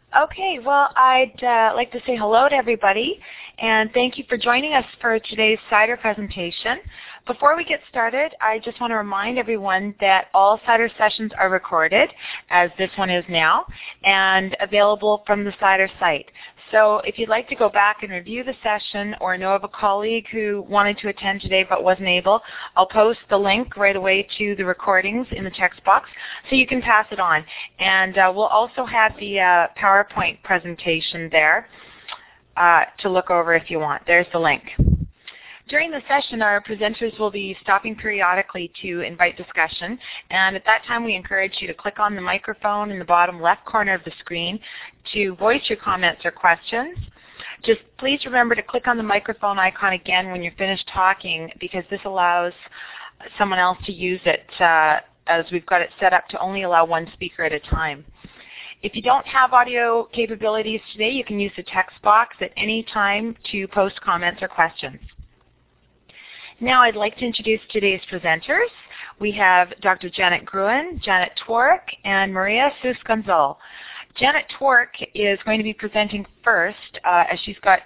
Okay, well, I'd like to say hello to everybody, and thank you for joining us for today's CIDR presentation. Before we get started, I just want to remind everyone that all CIDR sessions are recorded, as this one is now, and available from the CIDR site. So if you'd like to go back and review the session or know of a colleague who wanted to attend today but wasn't able, I'll post the link right away to the recordings in the text box so you can pass it on. And we'll also have the PowerPoint presentation there to look over if you want. There's the link. During the session, our presenters will be stopping periodically to invite discussion, and at that time we encourage you to click on the microphone in the bottom left corner of the screen to voice your comments or questions. Just please remember to click on the microphone icon again when you're finished talking, because this allows someone else to use it, as we've got it set up to only allow one speaker at a time. If you don't have audio capabilities today, you can use the text box at any time to post comments or questions. Now I'd like to introduce today's presenters. We have Dr. Janet Gruen, Janet Twork, and Maria Susz-Gonzal. Janet Twork is going to be presenting first, as she's got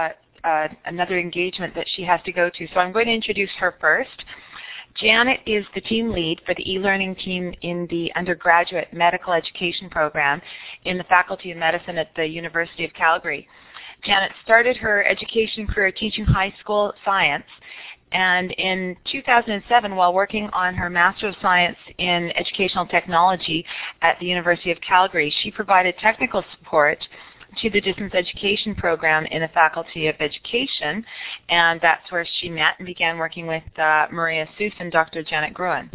another engagement that she has to go to. So I'm going to introduce her first. Janet is the team lead for the e-learning team in the undergraduate medical education program in the Faculty of Medicine at the University of Calgary. Janet started her education career teaching high school science, and in 2007, while working on her Master of Science in Educational Technology at the University of Calgary, she provided technical support to the distance education program in the Faculty of Education, and that's where she met and began working with Maria Susz and Dr. Janet Gruen.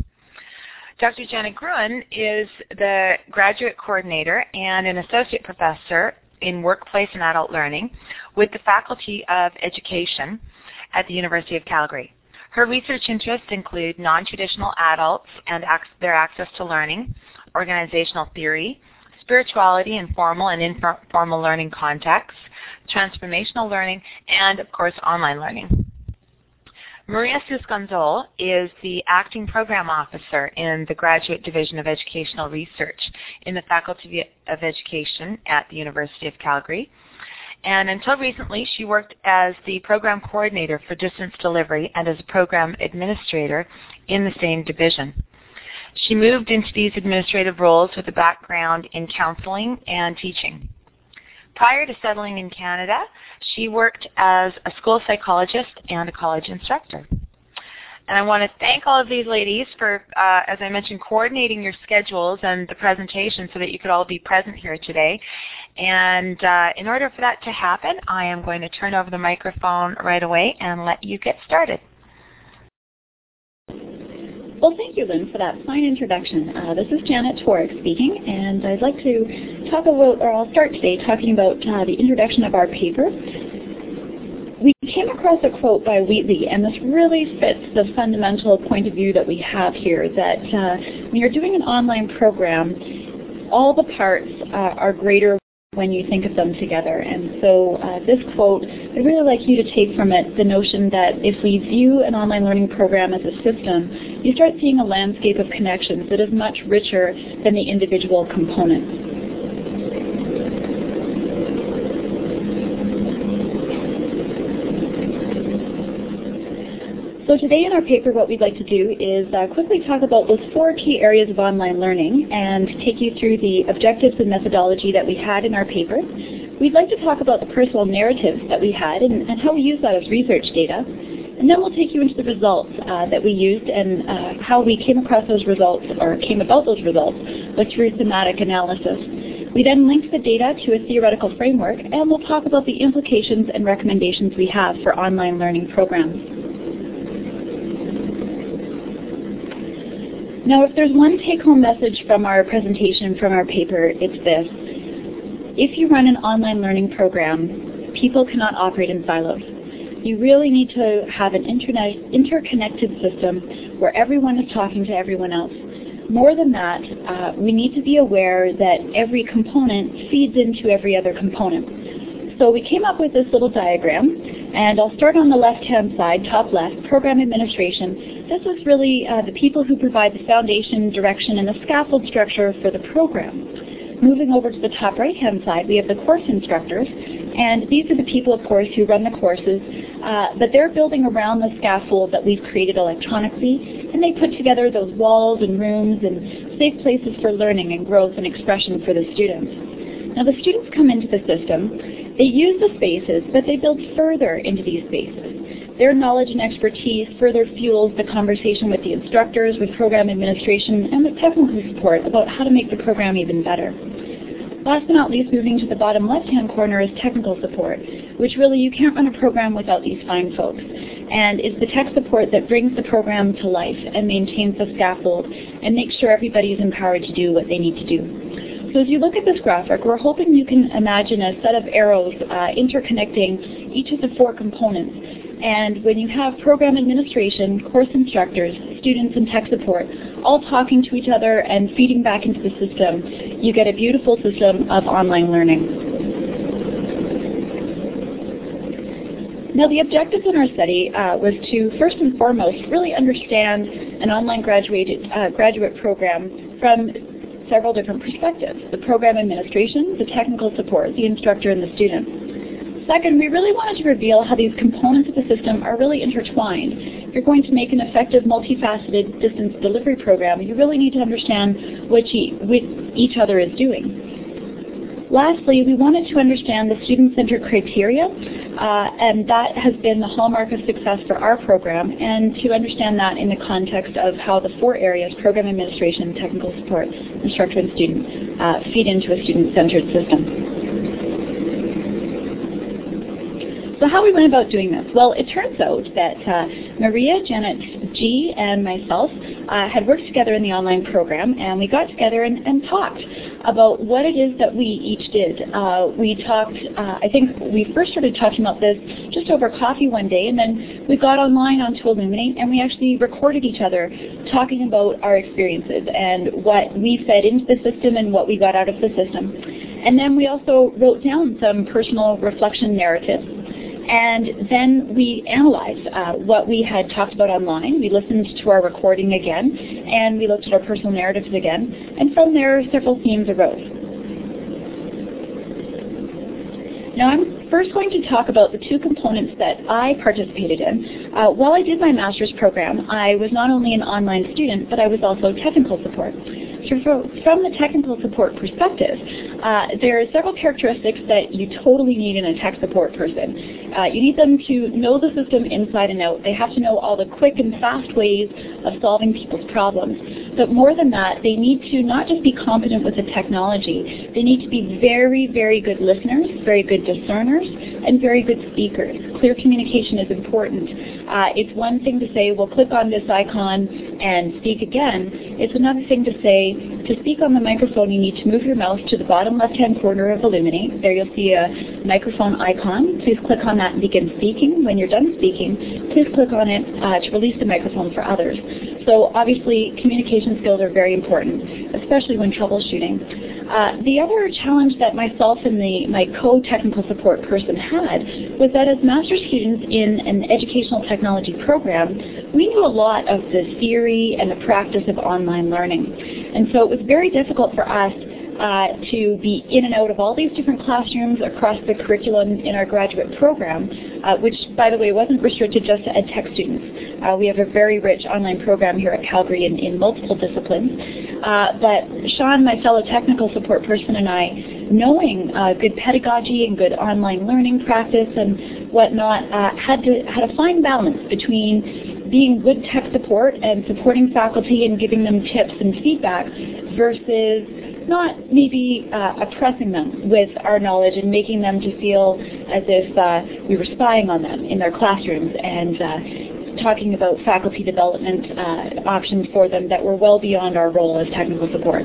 Dr. Janet Gruen is the graduate coordinator and an associate professor in workplace and adult learning with the Faculty of Education at the University of Calgary. Her research interests include non-traditional adults and their access to learning, organizational theory, spirituality in formal and informal learning contexts, transformational learning, and, of course, online learning. Maria Susz-Gonzal is the acting program officer in the Graduate Division of Educational Research in the Faculty of Education at the University of Calgary. And until recently, she worked as the program coordinator for distance delivery and as a program administrator in the same division. She moved into these administrative roles with a background in counseling and teaching. Prior to settling in Canada, she worked as a school psychologist and a college instructor. And I want to thank all of these ladies for, as I mentioned, coordinating your schedules and the presentation so that you could all be present here today. And in order for that to happen, I am going to turn over the microphone right away and let you get started. Well, thank you, Lynn, for that fine introduction. This is Janet Twork speaking, and I'd like to talk about, or I'll start today talking about the introduction of our paper. We came across a quote by Wheatley, and this really fits the fundamental point of view that we have here, that when you're doing an online program, all the parts are greater when you think of them together. And so this quote, I'd really like you to take from it the notion that if we view an online learning program as a system, you start seeing a landscape of connections that is much richer than the individual components. So today in our paper, what we'd like to do is quickly talk about those 4 key areas of online learning and take you through the objectives and methodology that we had in our paper. We'd like to talk about the personal narratives that we had and how we use that as research data. And then we'll take you into the results that we used and how we came across those results, or came about those results, but through thematic analysis. We then link the data to a theoretical framework, and we'll talk about the implications and recommendations we have for online learning programs. Now, if there's one take-home message from our presentation, from our paper, it's this. If you run an online learning program, people cannot operate in silos. You really need to have an interconnected system where everyone is talking to everyone else. More than that, we need to be aware that every component feeds into every other component. So we came up with this little diagram, and I'll start on the left-hand side, top left, program administration. This is really the people who provide the foundation, direction, and the scaffold structure for the program. moving over to the top right-hand side, we have the course instructors, and these are the people, of course, who run the courses, but they're building around the scaffold that we've created electronically, and they put together those walls and rooms and safe places for learning and growth and expression for the students. Now, the students come into the system, they use the spaces, but they build further into these spaces. Their knowledge and expertise further fuels the conversation with the instructors, with program administration, and with technical support about how to make the program even better. Last but not least, moving to the bottom left-hand corner is technical support, which really you can't run a program without these fine folks. And it's the tech support that brings the program to life and maintains the scaffold and makes sure everybody is empowered to do what they need to do. So as you look at this graphic, we're hoping you can imagine a set of arrows interconnecting each of the four components. And when you have program administration, course instructors, students, and tech support all talking to each other and feeding back into the system, you get a beautiful system of online learning. Now, the objectives in our study was to, first and foremost, really understand an online graduate program from several different perspectives: the program administration, the technical support, the instructor, and the student. Second, we really wanted to reveal how these components of the system are really intertwined. If you're going to make an effective, multifaceted distance delivery program, you really need to understand what each other is doing. Lastly, we wanted to understand the student-centered criteria, and that has been the hallmark of success for our program, and to understand that in the context of how the four areas, program administration, technical support, instructor, and student, feed into a student-centered system. So how we went about doing this? Well, it turns out that Maria, Janet G., and myself had worked together in the online program, and we got together and talked about what it is that we each did. We talked, I think we first started talking about this just over coffee one day, and then we got online onto Elluminate, and we actually recorded each other talking about our experiences and what we fed into the system and what we got out of the system. And then we also wrote down some personal reflection narratives. And then we analyzed what we had talked about online. We listened to our recording again, and we looked at our personal narratives again. And from there, several themes arose. Now, I'm first going to talk about the two components that I participated in. While I did my master's program, I was not only an online student, but I was also technical support. So from the technical support perspective, there are several characteristics that you totally need in a tech support person. You need them to know the system inside and out. They have to know all the quick and fast ways of solving people's problems. But more than that, they need to not just be competent with the technology, they need to be very, very good listeners, very good discerners, and very good speakers. Clear communication is important. It's one thing to say, well, click on this icon and speak again. It's another thing to say, to speak on the microphone, you need to move your mouse to the bottom left-hand corner of Elluminate. There you'll see a microphone icon. Please click on that and begin speaking. When you're done speaking, please click on it to release the microphone for others. So obviously, communication skills are very important, especially when troubleshooting. The other challenge that myself and my co-technical support person had was that as master's students in an educational technology program, we knew a lot of the theory and the practice of online learning. And so it was very difficult for us to be in and out of all these different classrooms across the curriculum in our graduate program, which, by the way, wasn't restricted just to ed tech students. We have a very rich online program here at Calgary in multiple disciplines. But Sean, my fellow technical support person, and I, knowing good pedagogy and good online learning practice and whatnot, had a fine balance between being good tech support and supporting faculty and giving them tips and feedback versus not maybe oppressing them with our knowledge and making them to feel as if we were spying on them in their classrooms and talking about faculty development options for them that were well beyond our role as technical support.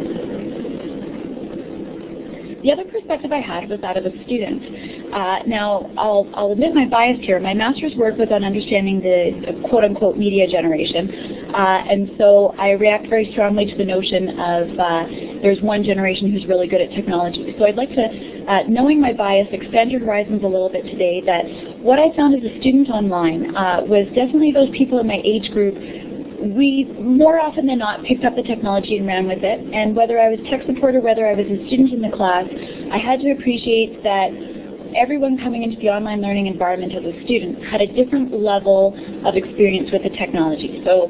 The other perspective I had was that of a student. Now, I'll admit my bias here. My master's work was on understanding the quote-unquote media generation, and so I react very strongly to the notion of there's one generation who's really good at technology. So I'd like to, knowing my bias, expand your horizons a little bit today, that what I found as a student online was definitely those people in my age group we more often than not picked up the technology and ran with it. And whether I was tech support or whether I was a student in the class, I had to appreciate that everyone coming into the online learning environment as a student had a different level of experience with the technology. So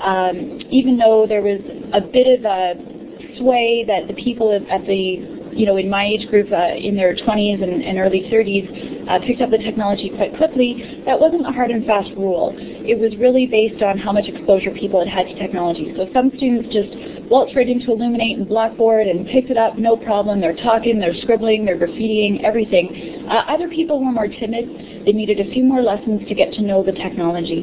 even though there was a bit of a sway that the people at the in my age group, in their 20s and early 30s, picked up the technology quite quickly, that wasn't a hard and fast rule. It was really based on how much exposure people had had to technology. So some students just waltzed right into Elluminate and Blackboard and picked it up, no problem. They're talking, they're scribbling, they're graffitiing, everything. Other people were more timid. They needed a few more lessons to get to know the technology.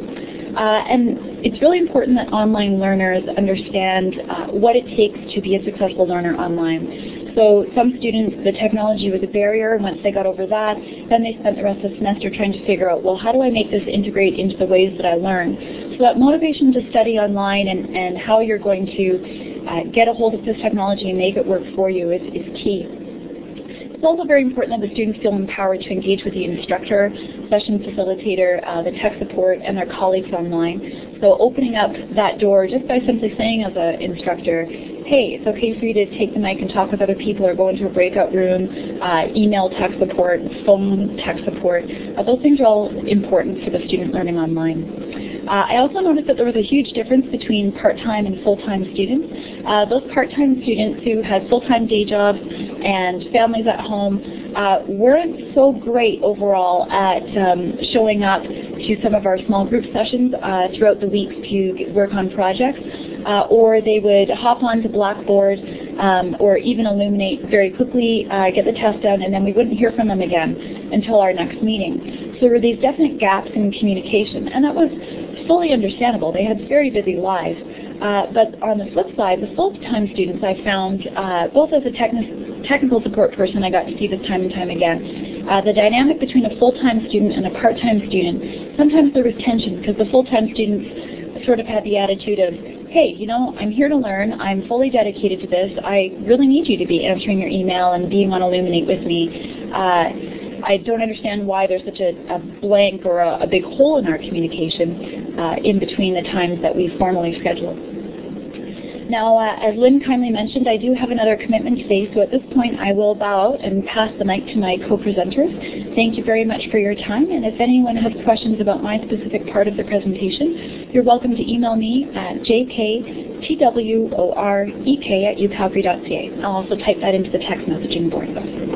And it's really important that online learners understand what it takes to be a successful learner online. So some students, the technology was a barrier, and once they got over that, then they spent the rest of the semester trying to figure out, well, how do I make this integrate into the ways that I learn? So that motivation to study online and how you're going to get a hold of this technology and make it work for you is key. It's also very important that the students feel empowered to engage with the instructor, session facilitator, the tech support, and their colleagues online. So opening up that door just by simply saying as an instructor, hey, it's okay for you to take the mic and talk with other people or go into a breakout room, email tech support, phone tech support. Those things are all important for the student learning online. I also noticed that there was a huge difference between part-time and full-time students. Those part-time students who had full-time day jobs and families at home weren't so great overall at showing up to some of our small group sessions throughout the week to work on projects, or they would hop onto Blackboard or even Elluminate very quickly, get the test done, and then we wouldn't hear from them again until our next meeting. So there were these definite gaps in communication, and that was fully understandable. They had very busy lives. But on the flip side, the full-time students I found, both as a technical support person, I got to see this time and time again, the dynamic between a full-time student and a part-time student, sometimes there was tension because the full-time students sort of had the attitude of, hey, I'm here to learn, I'm fully dedicated to this, I really need you to be answering your email and being on Elluminate with me. I don't understand why there's such a blank or a big hole in our communication in between the times that we formally schedule. Now, as Lynn kindly mentioned, I do have another commitment today, so at this point I will bow out and pass the mic to my co-presenters. Thank you very much for your time, and if anyone has questions about my specific part of the presentation, you're welcome to email me at jktworek@ucalgary.ca. I'll also type that into the text messaging board.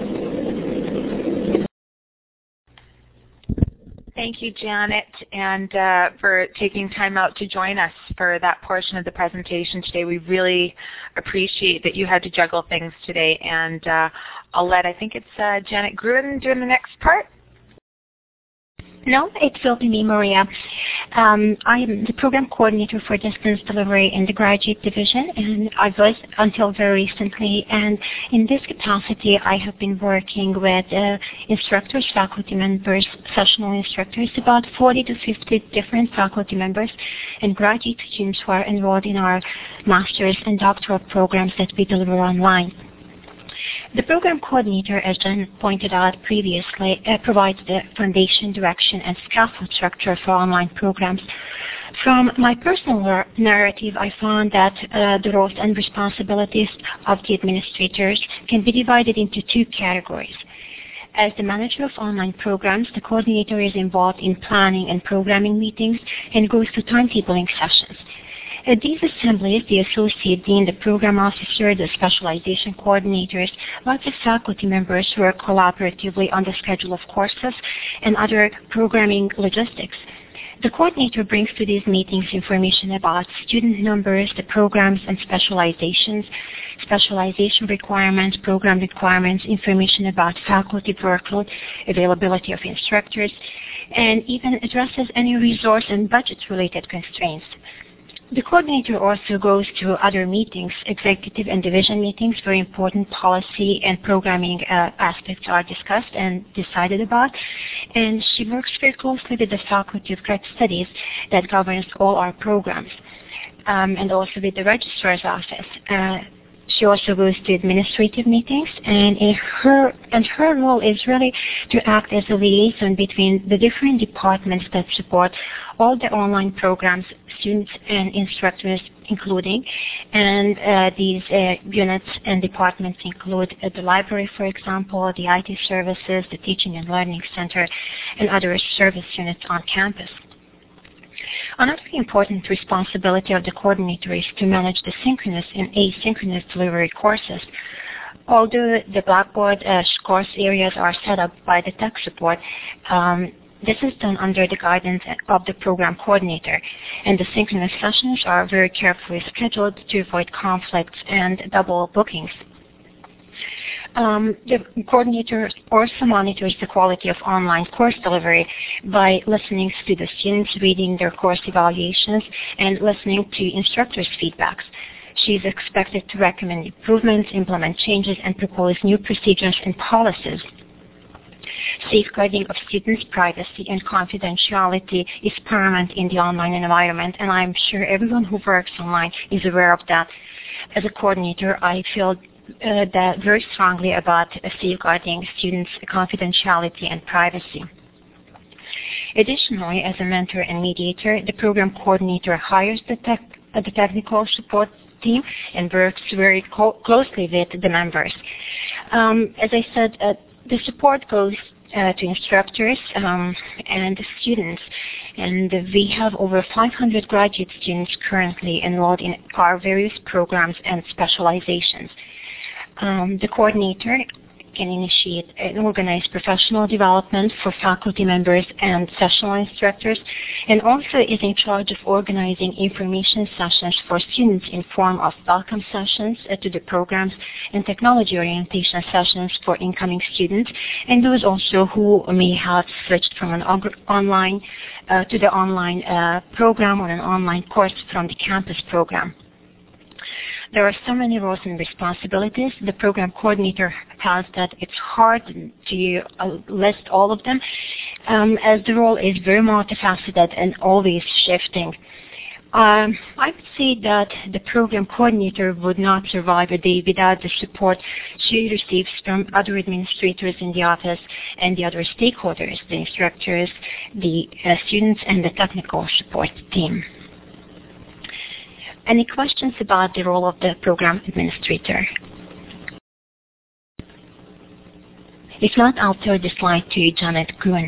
Thank you, Janet, and for taking time out to join us for that portion of the presentation today. We really appreciate that you had to juggle things today, and I'll let, I think it's Janet Gruen doing the next part. No, it will be me, Maria. I am the program coordinator for distance delivery in the graduate division, and I was until very recently. And in this capacity, I have been working with instructors, faculty members, sessional instructors, about 40 to 50 different faculty members and graduate students who are enrolled in our master's and doctoral programs that we deliver online. The program coordinator, as Jen pointed out previously, provides the foundation, direction, and scaffold structure for online programs. From my personal narrative, I found that the roles and responsibilities of the administrators can be divided into two categories. As the manager of online programs, the coordinator is involved in planning and programming meetings and goes to timetabling sessions. At these assemblies, the associate dean, the program officer, the specialization coordinators, lots of faculty members work collaboratively on the schedule of courses and other programming logistics. The coordinator brings to these meetings information about student numbers, the programs and specializations, specialization requirements, program requirements, information about faculty workload, availability of instructors, and even addresses any resource and budget-related constraints. The coordinator also goes to other meetings, executive and division meetings, where important policy and programming aspects are discussed and decided about. And she works very closely with the Faculty of Grad Studies that governs all our programs, and also with the registrar's office. She also goes to administrative meetings, and her role is really to act as a liaison between the different departments that support all the online programs, students and instructors including. And these units and departments include the library, for example, the IT services, the Teaching and Learning Center, and other service units on campus. Another important responsibility of the coordinator is to manage the synchronous and asynchronous delivery courses. Although the Blackboard course areas are set up by the tech support, this is done under the guidance of the program coordinator, and the synchronous sessions are very carefully scheduled to avoid conflicts and double bookings. The coordinator also monitors the quality of online course delivery by listening to the students, reading their course evaluations, and listening to instructors' feedbacks. She is expected to recommend improvements, implement changes, and propose new procedures and policies. Safeguarding of students' privacy and confidentiality is paramount in the online environment, and I'm sure everyone who works online is aware of that. As a coordinator, I feel that very strongly about safeguarding students' confidentiality and privacy. Additionally, as a mentor and mediator, the program coordinator hires the technical support team and works very closely with the members. As I said, the support goes to instructors and students, and we have over 500 graduate students currently enrolled in our various programs and specializations. The coordinator can initiate and organize professional development for faculty members and sessional instructors, and also is in charge of organizing information sessions for students in form of welcome sessions to the programs and technology orientation sessions for incoming students, and those also who may have switched from an online to the online program or an online course from the campus program. There are so many roles and responsibilities the program coordinator has that it's hard to list all of them, as the role is very multifaceted and always shifting. I would say that the program coordinator would not survive a day without the support she receives from other administrators in the office and the other stakeholders, the instructors, the students, and the technical support team. Any questions about the role of the program administrator? If not, I'll throw the slide to Janet Gruen.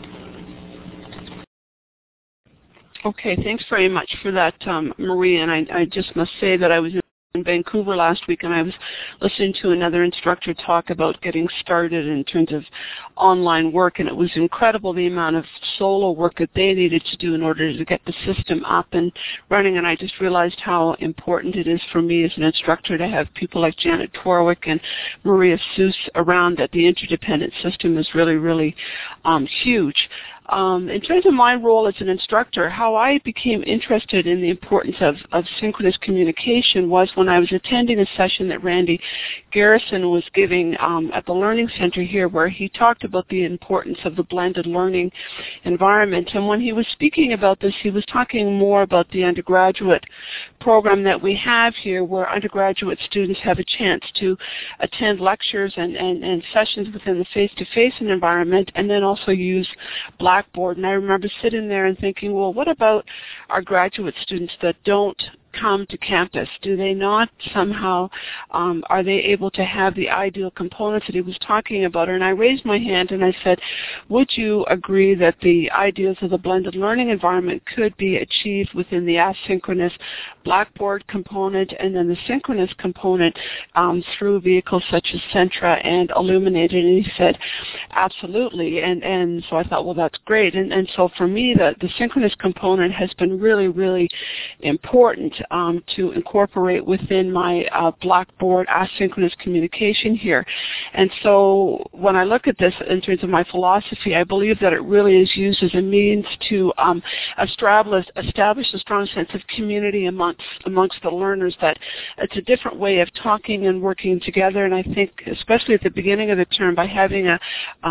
Okay, thanks very much for that, Marie. And I just must say that I was in Vancouver last week, and I was listening to another instructor talk about getting started in terms of online work, and it was incredible the amount of solo work that they needed to do in order to get the system up and running. And I just realized how important it is for me as an instructor to have people like Janet Torwick and Maria Seuss around, that the interdependent system is really, really huge. In terms of my role as an instructor, how I became interested in the importance of synchronous communication was when I was attending a session that Randy Garrison was giving at the Learning Center here, where he talked about the importance of the blended learning environment. And when he was speaking about this, he was talking more about the undergraduate program that we have here, where undergraduate students have a chance to attend lectures and sessions within the face-to-face environment, and then also use Blackboard. And I remember sitting there and thinking, well, what about our graduate students that don't come to campus? Do they not somehow, are they able to have the ideal components that he was talking about? And I raised my hand and I said, would you agree that the ideas of the blended learning environment could be achieved within the asynchronous Blackboard component and then the synchronous component through vehicles such as Centra and Illuminated? And he said, absolutely. And so I thought, well, that's great. And so for me, the synchronous component has been really, really important to incorporate within my Blackboard asynchronous communication here. And so when I look at this in terms of my philosophy, I believe that it really is used as a means to establish a strong sense of community amongst the learners, that it's a different way of talking and working together. And I think, especially at the beginning of the term, by having a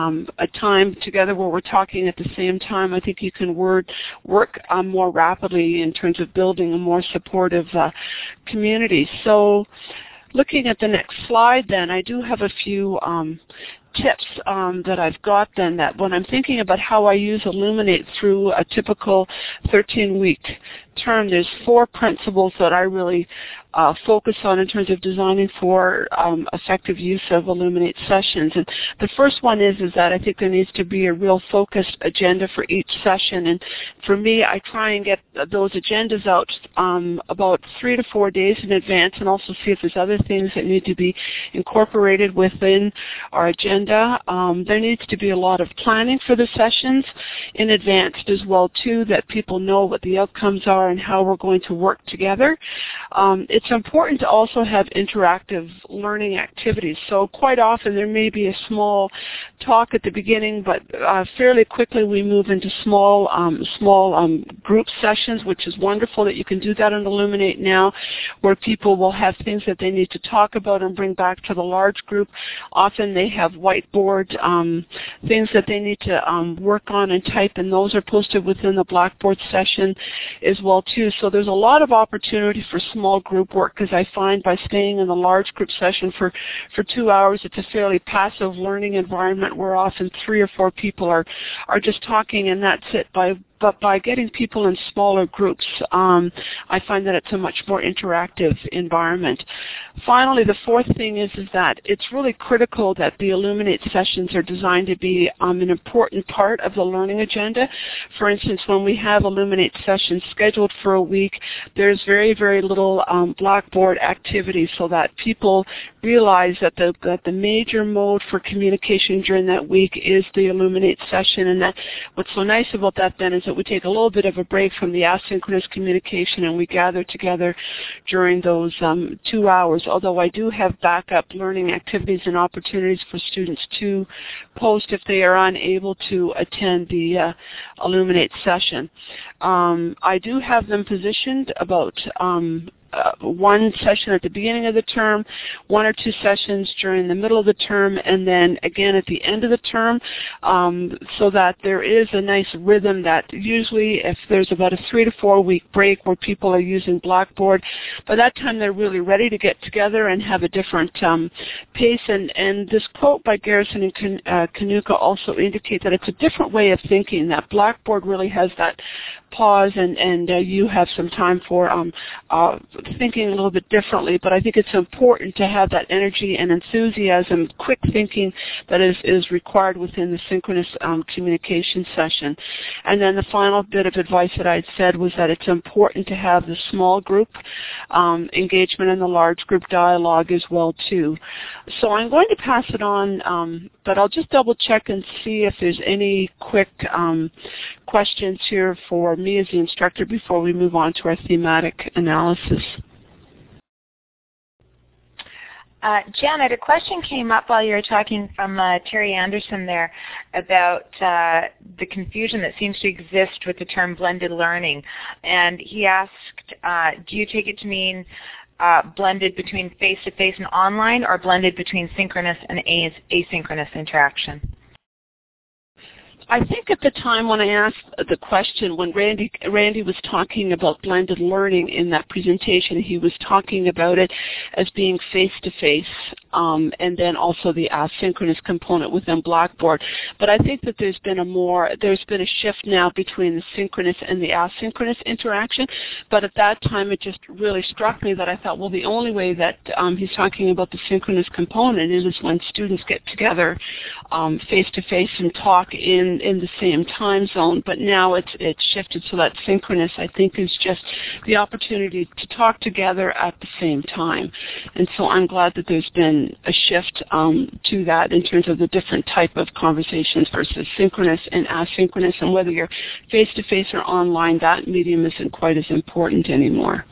time together where we're talking at the same time, I think you can work more rapidly in terms of building a more supportive community. So looking at the next slide then, I do have a few tips that I've got then, that when I'm thinking about how I use Elluminate through a typical 13-week term, there's 4 principles that I really focus on in terms of designing for effective use of Elluminate sessions. And the first one is that I think there needs to be a real focused agenda for each session. And for me, I try and get those agendas out about 3 to 4 days in advance, and also see if there's other things that need to be incorporated within our agenda. There needs to be a lot of planning for the sessions in advance as well, too, that people know what the outcomes are and how we're going to work together. It's important to also have interactive learning activities. So quite often there may be a small talk at the beginning, but fairly quickly we move into small group sessions, which is wonderful that you can do that on Elluminate now, where people will have things that they need to talk about and bring back to the large group. Often they have whiteboard things that they need to work on and type, and those are posted within the Blackboard session as well too. So there's a lot of opportunity for small group work, because I find by staying in the large group session for 2 hours, it's a fairly passive learning environment where often 3 or 4 people are just talking, and that's it. But by getting people in smaller groups, I find that it's a much more interactive environment. Finally, the fourth thing is that it's really critical that the Elluminate sessions are designed to be an important part of the learning agenda. For instance, when we have Elluminate sessions scheduled for a week, there's very, very little Blackboard activity, so that people realize that the major mode for communication during that week is the Elluminate session. And that what's so nice about that then is that we take a little bit of a break from the asynchronous communication, and we gather together during those 2 hours, although I do have backup learning activities and opportunities for students to post if they are unable to attend the Elluminate session. I do have them positioned about one session at the beginning of the term, 1 or 2 sessions during the middle of the term, and then again at the end of the term, so that there is a nice rhythm that usually if there's about a 3 to 4 week break where people are using Blackboard, by that time they're really ready to get together and have a different pace. And this quote by Garrison and Kanuka also indicate that it's a different way of thinking, that Blackboard really has that pause and you have some time for thinking a little bit differently, but I think it's important to have that energy and enthusiasm, quick thinking that is required within the synchronous communication session. And then the final bit of advice that I'd said was that it's important to have the small group engagement and the large group dialogue as well too. So I'm going to pass it on, but I'll just double check and see if there's any quick questions here for me as the instructor before we move on to our thematic analysis. Janet, a question came up while you were talking from Terry Anderson there about the confusion that seems to exist with the term blended learning. And he asked, do you take it to mean blended between face-to-face and online, or blended between synchronous and asynchronous interaction? I think at the time when I asked the question, when Randy was talking about blended learning in that presentation, he was talking about it as being face-to-face, and then also the asynchronous component within Blackboard. But I think that there's been a shift now between the synchronous and the asynchronous interaction. But at that time, it just really struck me that I thought, well, the only way that he's talking about the synchronous component is when students get together face-to-face and talk in the same time zone. But now it's shifted so that synchronous, I think, is just the opportunity to talk together at the same time. And so I'm glad that there's been a shift to that in terms of the different type of conversations versus synchronous and asynchronous, and whether you're face-to-face or online, that medium isn't quite as important anymore.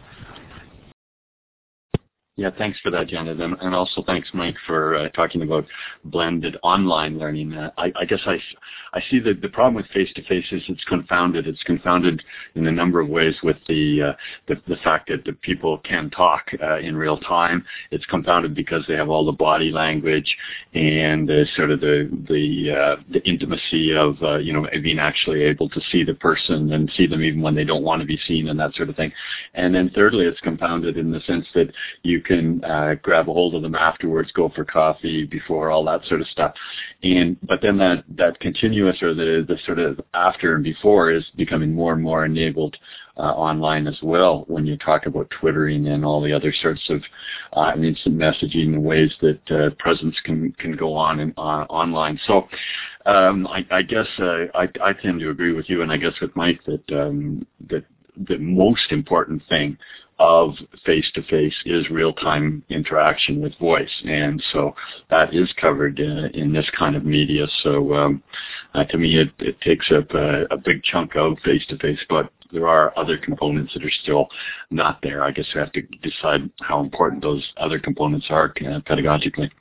Yeah, thanks for that, Janet, and also thanks, Mike, for talking about blended online learning. I guess I see that the problem with face-to-face is it's confounded. It's confounded in a number of ways with the fact that the people can talk in real time. It's confounded because they have all the body language and sort of the intimacy of being actually able to see the person and see them even when they don't want to be seen and that sort of thing. And then thirdly, it's confounded in the sense that you can grab a hold of them afterwards, go for coffee before, all that sort of stuff. But then that continuous, or the sort of after and before, is becoming more and more enabled online as well, when you talk about Twittering and all the other sorts of instant messaging and ways that presence can go on and online. So I guess I tend to agree with you, and I guess with Mike, that the most important thing of face-to-face is real-time interaction with voice, and so that is covered in this kind of media. So to me, it takes up a big chunk of face-to-face, but there are other components that are still not there. I guess we have to decide how important those other components are pedagogically.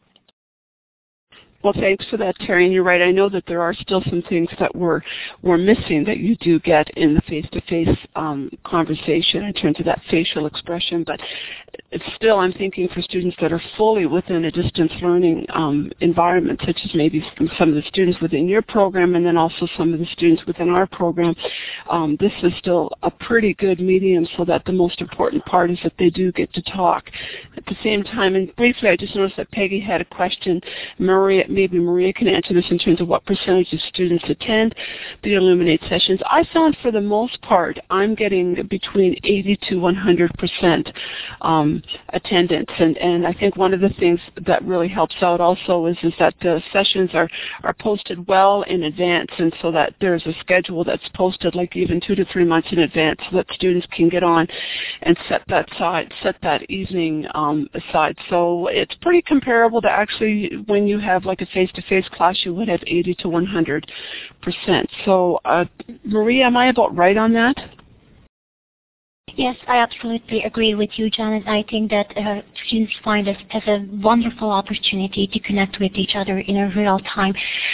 Well, thanks for that, Terry. And you're right. I know that there are still some things that we're missing that you do get in the face-to-face conversation in terms of that facial expression. But it's still, I'm thinking for students that are fully within a distance learning environment, such as maybe some of the students within your program, and then also some of the students within our program, this is still a pretty good medium, so that the most important part is that they do get to talk. At the same time, and briefly, I just noticed that Peggy had a question. Maybe Maria can answer this in terms of what percentage of students attend the Illuminate sessions. I found for the most part I'm getting between 80 to 100% attendance, and I think one of the things that really helps out also is that the sessions are posted well in advance, and so that there's a schedule that's posted like even 2 to 3 months in advance, so that students can get on and set that evening aside. So it's pretty comparable to actually when you have like a face-to-face class, you would have 80 to 100%. So, Maria, am I about right on that? Yes, I absolutely agree with you, Janet. I think that students find this as a wonderful opportunity to connect with each other in a real time.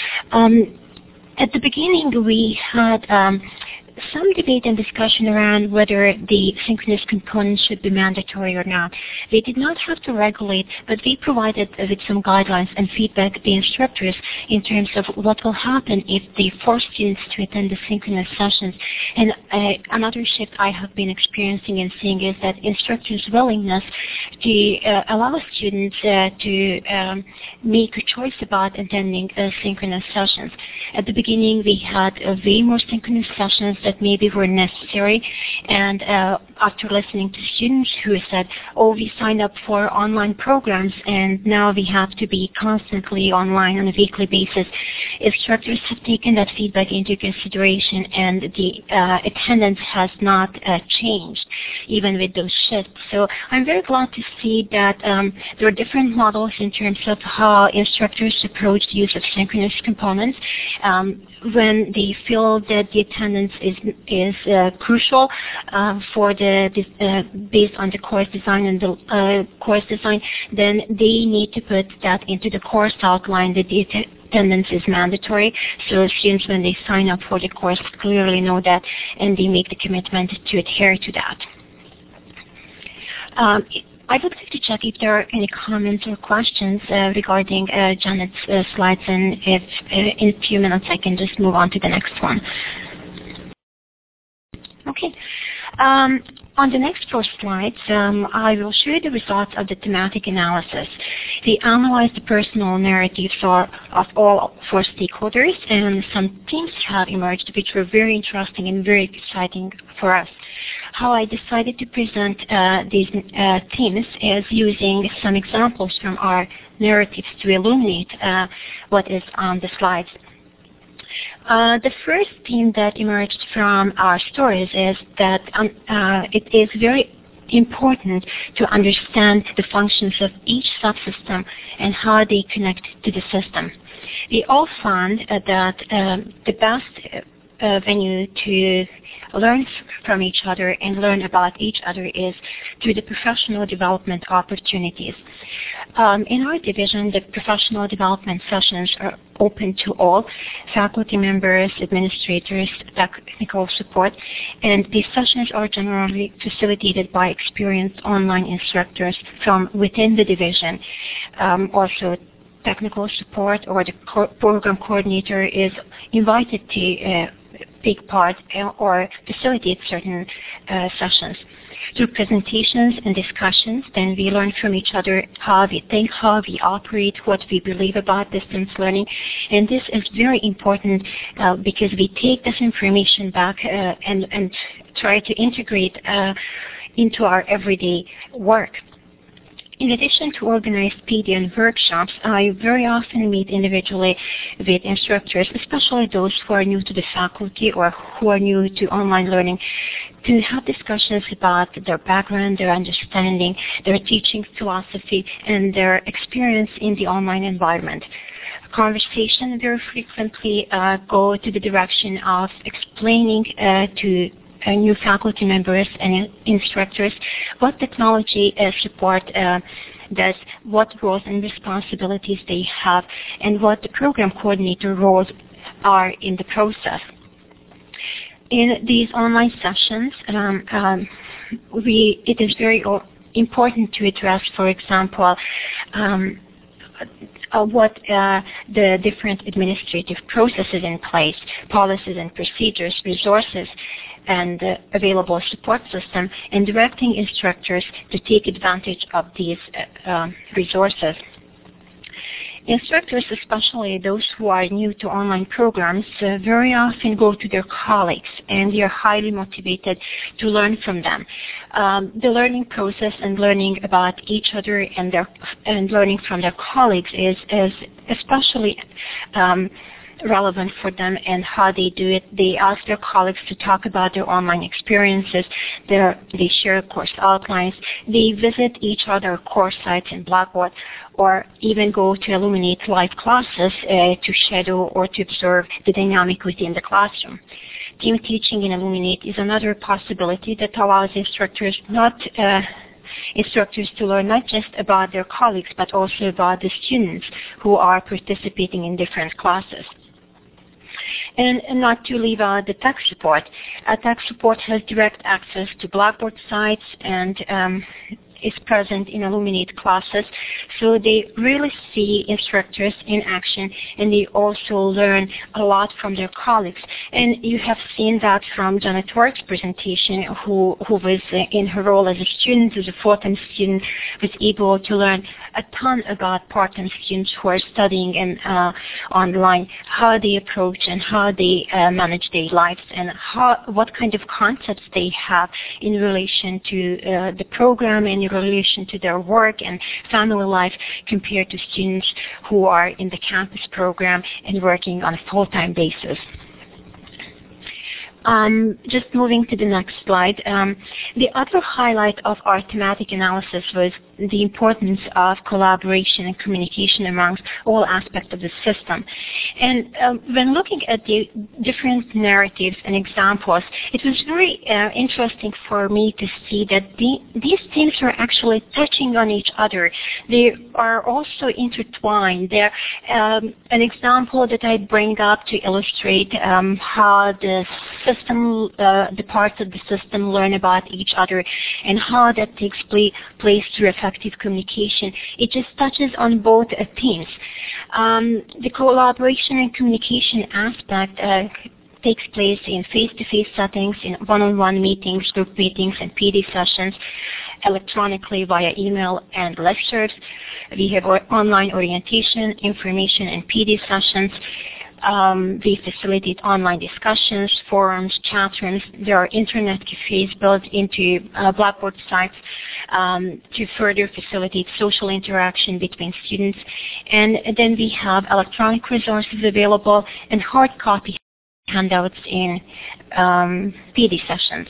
At the beginning, we had some debate and discussion around whether the synchronous component should be mandatory or not. They did not have to regulate, but we provided with some guidelines and feedback to the instructors in terms of what will happen if they force students to attend the synchronous sessions. And another shift I have been experiencing and seeing is that instructors' willingness to allow students to make a choice about attending synchronous sessions. At the beginning, we had way more synchronous sessions that maybe were necessary, and after listening to students who said, oh, we signed up for online programs and now we have to be constantly online on a weekly basis, instructors have taken that feedback into consideration, and the attendance has not changed even with those shifts. So I'm very glad to see that there are different models in terms of how instructors approach the use of synchronous components when they feel that the attendance is crucial for the based on the course design and the course design, then they need to put that into the course outline that the attendance is mandatory. So students, when they sign up for the course, clearly know that, and they make the commitment to adhere to that. I would like to check if there are any comments or questions regarding Janet's slides, and if in a few minutes I can just move on to the next one. Okay. On the next 4 slides, I will show you the results of the thematic analysis. They analyzed the personal narratives of all 4 stakeholders, and some themes have emerged which were very interesting and very exciting for us. How I decided to present these themes is using some examples from our narratives to illuminate what is on the slides. The first theme that emerged from our stories is that it is very important to understand the functions of each subsystem and how they connect to the system. We all found that the best venue to learn from each other and learn about each other is through the professional development opportunities. In our division, the professional development sessions are open to all faculty members, administrators, technical support, and these sessions are generally facilitated by experienced online instructors from within the division. Also, technical support or the program coordinator is invited to take part or facilitate certain sessions. Through presentations and discussions, then we learn from each other how we think, how we operate, what we believe about distance learning. And this is very important because we take this information back and try to integrate into our everyday work. In addition to organized PD and workshops, I very often meet individually with instructors, especially those who are new to the faculty or who are new to online learning, to have discussions about their background, their understanding, their teaching philosophy, and their experience in the online environment. Conversation very frequently go to the direction of explaining to new faculty members and instructors what technology support does, what roles and responsibilities they have, and what the program coordinator roles are in the process. In these online sessions, it is very important to address, for example, what the different administrative processes in place, policies and procedures, resources, and available support system, and directing instructors to take advantage of these resources. Instructors, especially those who are new to online programs, very often go to their colleagues, and they are highly motivated to learn from them. The learning process and learning about each other and learning from their colleagues is especially relevant for them and how they do it. They ask their colleagues to talk about their online experiences. They share course outlines. They visit each other course sites in Blackboard, or even go to Elluminate live classes to shadow or to observe the dynamic within the classroom. Team teaching in Elluminate is another possibility that allows instructors to learn not just about their colleagues, but also about the students who are participating in different classes. And not to leave out the tech support. Tech support has direct access to Blackboard sites and is present in Elluminate classes, so they really see instructors in action, and they also learn a lot from their colleagues. And you have seen that from Janet Twork's presentation, who was in her role as a student, as a full-time student, was able to learn a ton about part-time students who are studying and online, how they approach and how they manage their lives, and what kind of concepts they have in relation to the program and in relation to their work and family life compared to students who are in the campus program and working on a full-time basis. Just moving to the next slide. The other highlight of our thematic analysis was the importance of collaboration and communication amongst all aspects of the system. And when looking at the different narratives and examples, it was very interesting for me to see that these themes are actually touching on each other. They are also intertwined. They're an example that I bring up to illustrate how the system, the parts of the system learn about each other and how that takes place through effective communication. It just touches on both themes. The collaboration and communication aspect takes place in face-to-face settings, in one-on-one meetings, group meetings, and PD sessions, electronically via email and lectures. We have online orientation, information, and PD sessions. We facilitate online discussions, forums, chat rooms. There are internet cafes built into Blackboard sites to further facilitate social interaction between students. And then we have electronic resources available and hard copy handouts in PD sessions.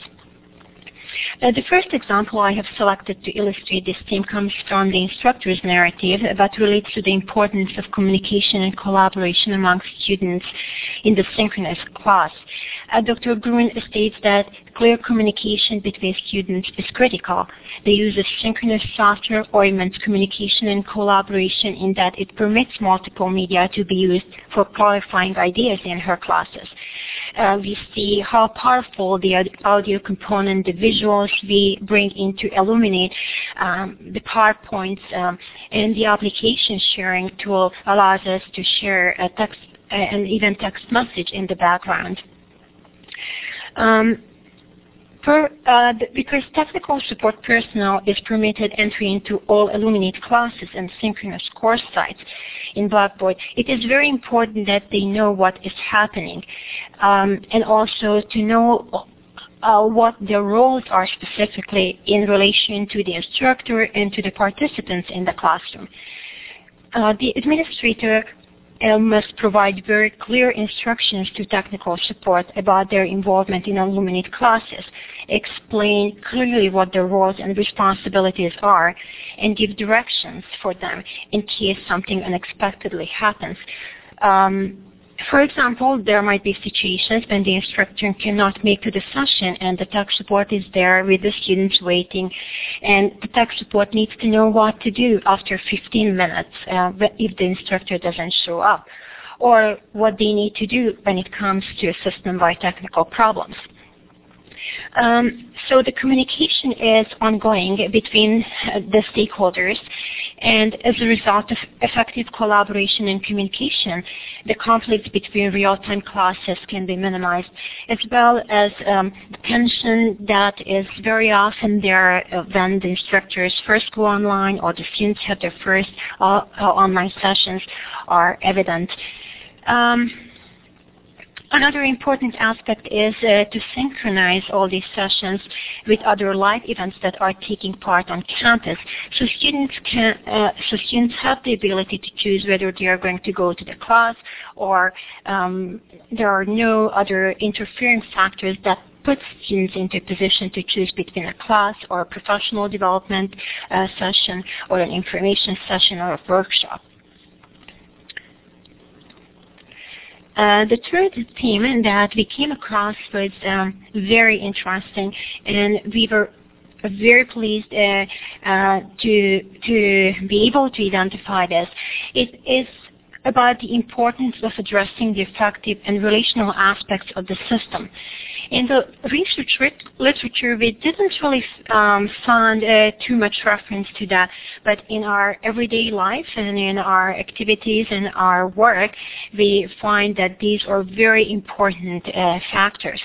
The first example I have selected to illustrate this theme comes from the instructor's narrative that relates to the importance of communication and collaboration among students in the synchronous class. Dr. Gruen states that clear communication between students is critical. The use of synchronous software augments communication and collaboration in that it permits multiple media to be used for clarifying ideas in her classes. We see how powerful the audio component, the visuals we bring into Elluminate, the PowerPoints, and the application sharing tool allows us to share a text and even text message in the background. Because technical support personnel is permitted entry into all Elluminate classes and synchronous course sites in Blackboard, it is very important that they know what is happening, and also to know what their roles are specifically in relation to the instructor and to the participants in the classroom. The administrator must provide very clear instructions to technical support about their involvement in Elluminate classes, explain clearly what their roles and responsibilities are, and give directions for them in case something unexpectedly happens. For example, there might be situations when the instructor cannot make the session and the tech support is there with the students waiting, and the tech support needs to know what to do after 15 minutes if the instructor doesn't show up, or what they need to do when it comes to system-wide technical problems. So the communication is ongoing between the stakeholders, and as a result of effective collaboration and communication, the conflicts between real-time classes can be minimized, as well as the tension that is very often there when the instructors first go online or the students have their first online sessions are evident. Another important aspect is to synchronize all these sessions with other live events that are taking part on campus. So students have the ability to choose whether they are going to go to the class, or there are no other interfering factors that put students into a position to choose between a class or a professional development session or an information session or a workshop. The third theme that we came across was very interesting, and we were very pleased to be able to identify this. It is about the importance of addressing the effective and relational aspects of the system. In the research literature, we didn't really find too much reference to that, but in our everyday life and in our activities and our work, we find that these are very important factors.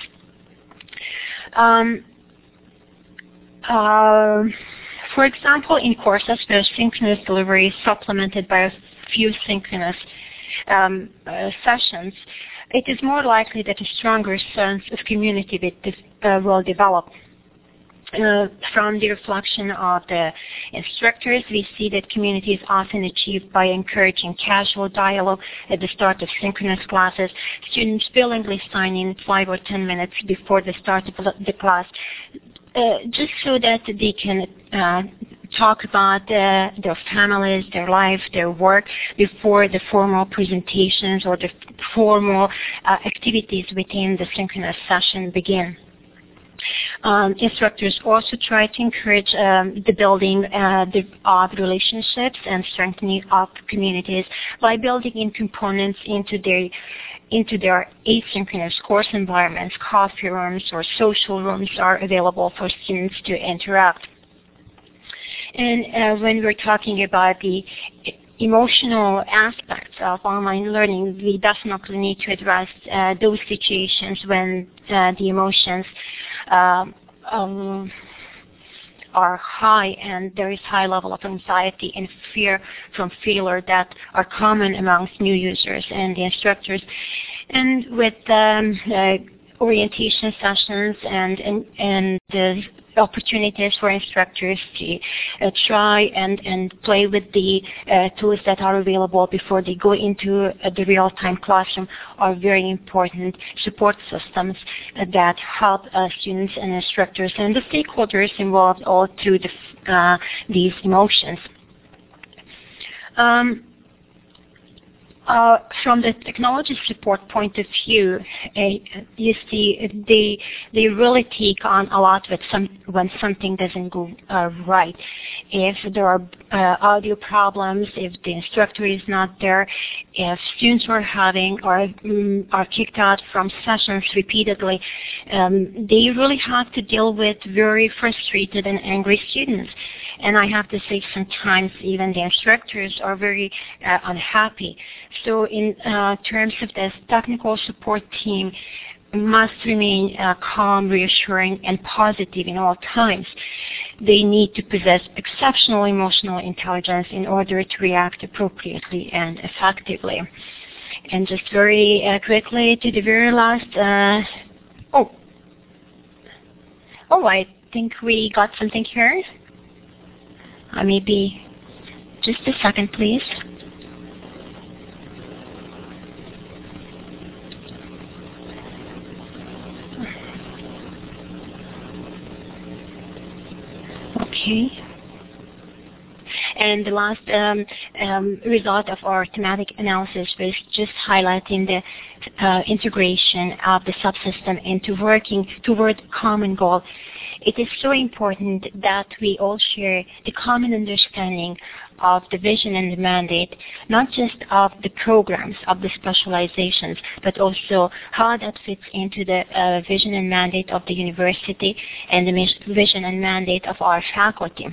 For example, in courses where synchronous delivery is supplemented by a few synchronous sessions, it is more likely that a stronger sense of community will develop. From the reflection of the instructors, we see that community is often achieved by encouraging casual dialogue at the start of synchronous classes. Students willingly sign in 5 or 10 minutes before the start of the class, just so that they can talk about their families, their life, their work before the formal presentations or the formal activities within the synchronous session begin. Instructors also try to encourage the building of relationships and strengthening of communities by building in components into their asynchronous course environments. Coffee rooms or social rooms are available for students to interact. And when we're talking about the emotional aspects of online learning, we definitely need to address those situations when the emotions are high and there is high level of anxiety and fear from failure that are common amongst new users and the instructors. And with orientation sessions and the opportunities for instructors to try and play with the tools that are available before they go into the real-time classroom are very important support systems that help students and instructors and the stakeholders involved all through these emotions. From the technology support point of view, you see they really take on a lot when something doesn't go right. If there are audio problems, if the instructor is not there, if students are having or are kicked out from sessions repeatedly, they really have to deal with very frustrated and angry students. And I have to say sometimes even the instructors are very unhappy. So in terms of this technical support team, must remain calm, reassuring, and positive in all times. They need to possess exceptional emotional intelligence in order to react appropriately and effectively. And just very quickly to the very last, I think we got something here. Maybe just a second, please. Okay. And the last result of our thematic analysis was just highlighting the integration of the subsystem into working toward common goal. It is so important that we all share the common understanding of the vision and the mandate, not just of the programs, of the specializations, but also how that fits into the vision and mandate of the university and the vision and mandate of our faculty.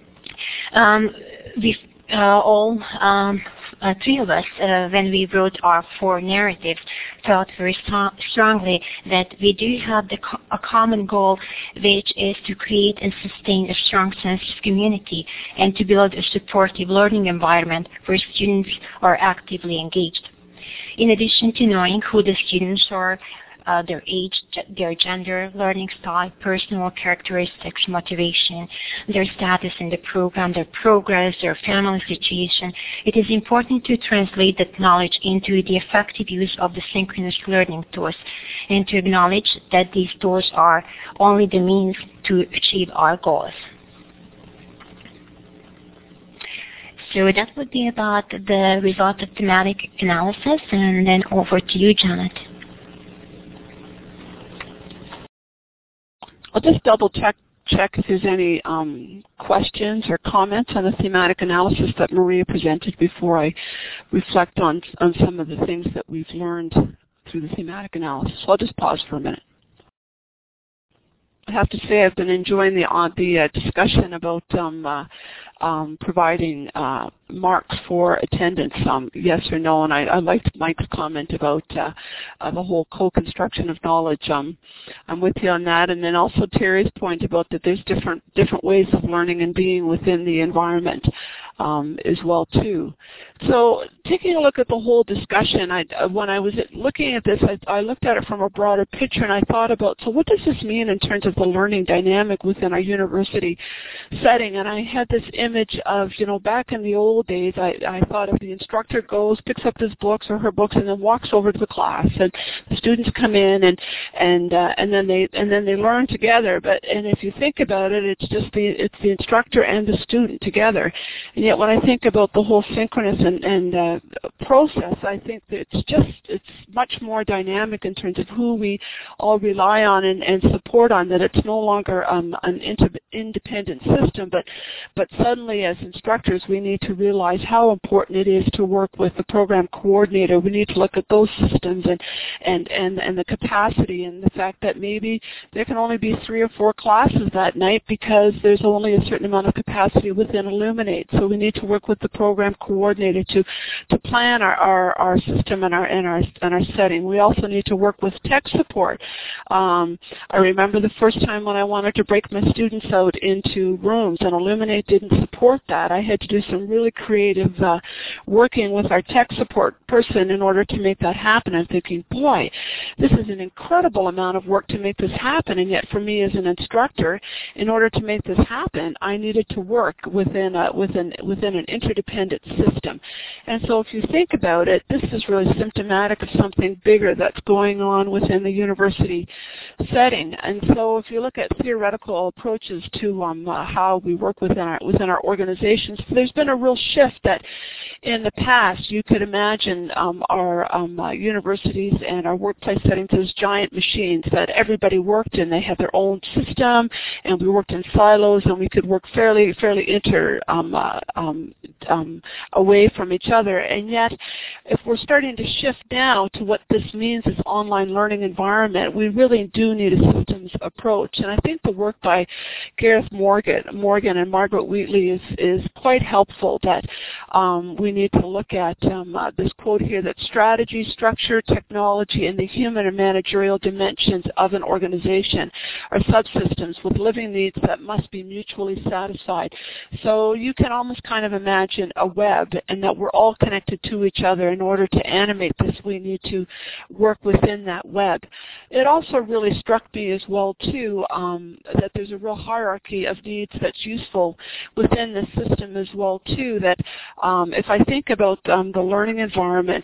We all three of us, when we wrote our 4 narratives, felt very strongly that we do have a common goal, which is to create and sustain a strong sense of community and to build a supportive learning environment where students are actively engaged. In addition to knowing who the students are, their age, their gender, learning style, personal characteristics, motivation, their status in the program, their progress, their family situation, it is important to translate that knowledge into the effective use of the synchronous learning tools and to acknowledge that these tools are only the means to achieve our goals. So that would be about the result of thematic analysis, and then over to you, Janet. I'll just double check if there's any questions or comments on the thematic analysis that Maria presented before I reflect on some of the things that we've learned through the thematic analysis. So I'll just pause for a minute. I have to say I've been enjoying the discussion about providing marks for attendance, yes or no, and I liked Mike's comment about the whole co-construction of knowledge. I'm with you on that, and then also Terry's point about that there's different ways of learning and being within the environment as well too. So taking a look at the whole discussion, when I was looking at this, I looked at it from a broader picture, and I thought about, so what does this mean in terms of the learning dynamic within our university setting? And I had this image of, back in the old days, I thought if the instructor goes, picks up his books or her books, and then walks over to the class, and the students come in, and then they learn together. And if you think about it, it's the instructor and the student together. And yet, when I think about the whole synchronous and process, I think that it's much more dynamic in terms of who we all rely on and support on. That it's no longer an independent system, but suddenly as instructors we need to realize how important it is to work with the program coordinator. We need to look at those systems and the capacity and the fact that maybe there can only be 3 or 4 classes that night because there's only a certain amount of capacity within Illuminate. So we need to work with the program coordinator to plan our system and our setting. We also need to work with tech support. I remember the first time when I wanted to break my students out into rooms, and Illuminate didn't support that. I had to do some really creative working with our tech support person in order to make that happen. I'm thinking, boy, this is an incredible amount of work to make this happen, and yet for me as an instructor, in order to make this happen, I needed to work within an interdependent system. And so if you think about it, this is really symptomatic of something bigger that's going on within the university setting. And so if you look at theoretical approaches to how we work within our organizations, there's been a real shift that in the past you could imagine our universities and our workplace settings as giant machines that everybody worked in. They had their own system, and we worked in silos, and we could work fairly away from each other. And yet, if we're starting to shift now to what this means as online learning environment, we really do need a systems approach. And I think the work by Gareth Morgan and Margaret Wheatley is quite helpful to that we need to look at this quote here, that strategy, structure, technology, and the human and managerial dimensions of an organization are subsystems with living needs that must be mutually satisfied. So you can almost kind of imagine a web, and that we're all connected to each other. In order to animate this, we need to work within that web. It also really struck me as well, too, that there's a real hierarchy of needs that's useful within the system as well, too, that if I think about the learning environment